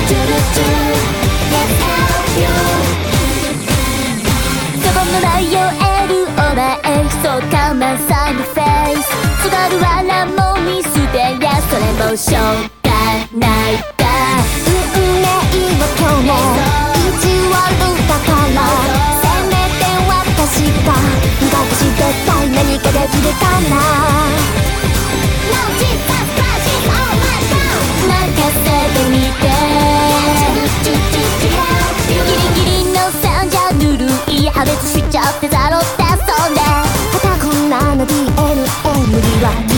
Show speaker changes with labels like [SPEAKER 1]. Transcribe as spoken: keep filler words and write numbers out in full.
[SPEAKER 1] のないよエルお前そうかまさにフェイスすがるわらも見捨てやそれもしょうがないか
[SPEAKER 2] 運命は今日も意地悪だからせめて私が私絶対何かできるかな
[SPEAKER 1] 任せてみてギリギリのさんじゃぬるい破滅しちゃってだろってそんで
[SPEAKER 2] またこんなの ディーエヌエー 無理は